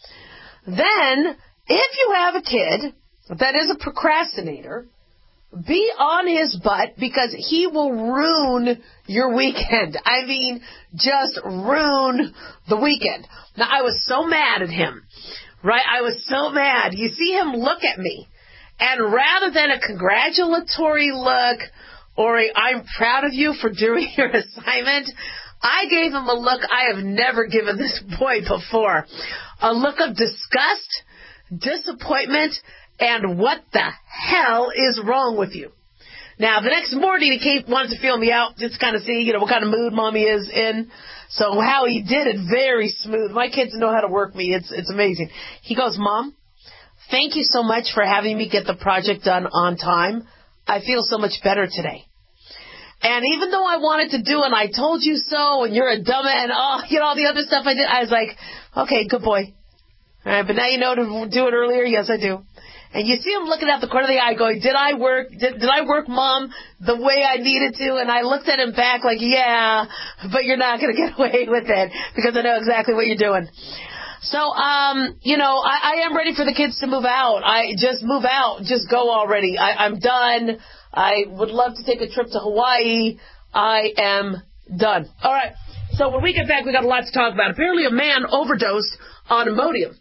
Then, if you have a kid that is a procrastinator, be on his butt because he will ruin your weekend. I mean, just ruin the weekend. Now, I was so mad at him, right? I was so mad. You see him look at me, and rather than a congratulatory look or a I'm proud of you for doing your assignment, I gave him a look I have never given this boy before. A look of disgust, disappointment, and what the hell is wrong with you? Now, the next morning, he came, wanted to feel me out, just kind of see, you know, what kind of mood Mommy is in. So how he did it, very smooth. My kids know how to work me. It's it's amazing. He goes, Mom, thank you so much for having me get the project done on time. I feel so much better today. And even though I wanted to do it, and I told you so, and you're a dumb, and oh, you know, all the other stuff I did, I was like, okay, good boy. All right, but now you know to do it earlier? Yes, I do. And you see him looking out the corner of the eye going, did I work, did, did I work, Mom, the way I needed to? And I looked at him back like, yeah, but you're not going to get away with it because I know exactly what you're doing. So, um, you know, I, I am ready for the kids to move out. I just move out. Just go already. I, I'm done. I would love to take a trip to Hawaii. I am done. All right. So when we get back, we got a lot to talk about. Apparently a man overdosed on Imodium.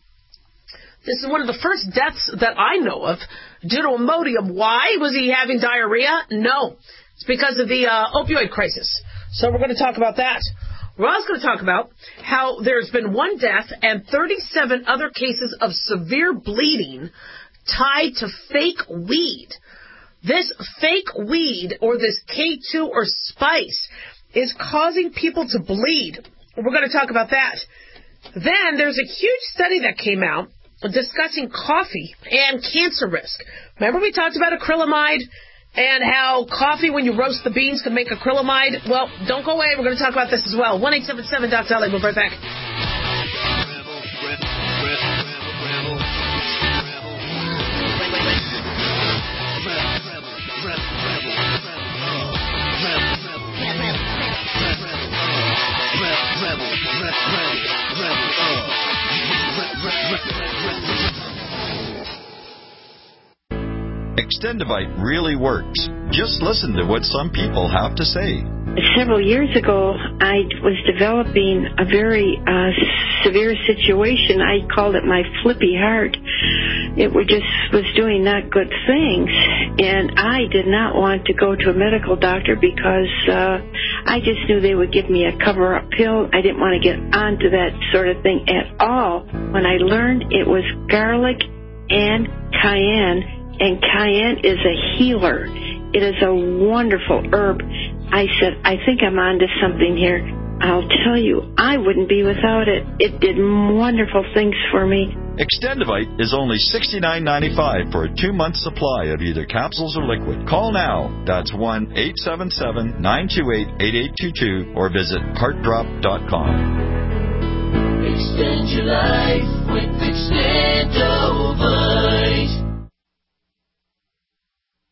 This is one of the first deaths that I know of due to Imodium. Why? Was he having diarrhea? No. It's because of the uh, opioid crisis. So we're going to talk about that. We're also going to talk about how there's been one death and thirty-seven other cases of severe bleeding tied to fake weed. This fake weed, or this K two or spice, is causing people to bleed. We're going to talk about that. Then there's a huge study that came out discussing coffee and cancer risk. Remember we talked about acrylamide and how coffee, when you roast the beans, can make acrylamide? Well, don't go away. We're going to talk about this as well. one eight seven seven Doc Dolly. We'll be right back. Extendivite really works. Just listen to what some people have to say. Several years ago, I was developing a very uh, severe situation. I called it my flippy heart. It was just was doing not good things, and I did not want to go to a medical doctor because uh, I just knew they would give me a cover-up pill. I didn't want to get onto that sort of thing at all. When I learned it was garlic and cayenne, and cayenne is a healer. It is a wonderful herb. I said, I think I'm onto something here. I'll tell you, I wouldn't be without it. It did wonderful things for me. Extendivite is only sixty-nine ninety-five for a two-month supply of either capsules or liquid. Call now. That's one eight seven seven nine two eight eight eight two two or visit heart drop dot com. Extend your life with Extendovite.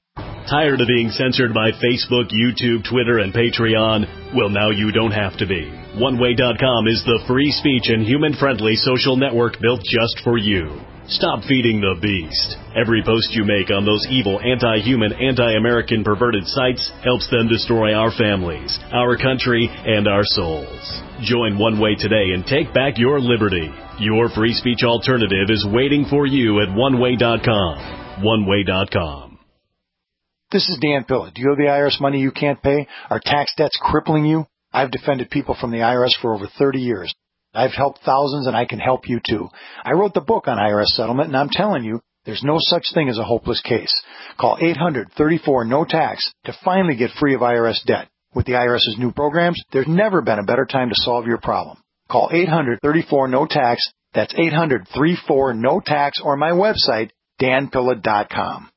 Tired of being censored by Facebook, YouTube, Twitter, and Patreon? Well, now you don't have to be. one way dot com is the free speech and human-friendly social network built just for you. Stop feeding the beast. Every post you make on those evil, anti-human, anti-American perverted sites helps them destroy our families, our country, and our souls. Join One Way today and take back your liberty. Your free speech alternative is waiting for you at one way dot com. one way dot com. This is Dan Pilla. Do you owe the I R S money you can't pay? Are tax debts crippling you? I've defended people from the I R S for over thirty years. I've helped thousands, and I can help you too. I wrote the book on I R S settlement, and I'm telling you, there's no such thing as a hopeless case. Call eight hundred, thirty-four, no tax to finally get free of I R S debt. With the IRS's new programs, there's never been a better time to solve your problem. Call eight hundred, thirty-four, no tax. That's eight hundred, thirty-four, no tax, or my website, dan pilla dot com.